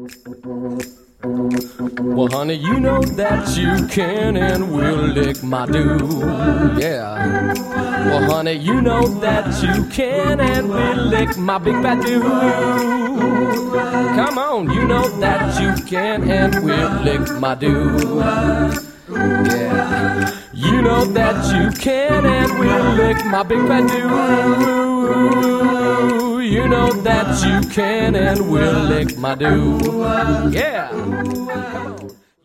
Well, honey, you know that you can and will lick my do. Yeah. Well, honey, you know that you can and will lick my big fat do. Come on, you know that you can and will lick my do. Yeah. You know that you can and will lick my big fat do. You know that you can and will lick my do. Yeah. Come on.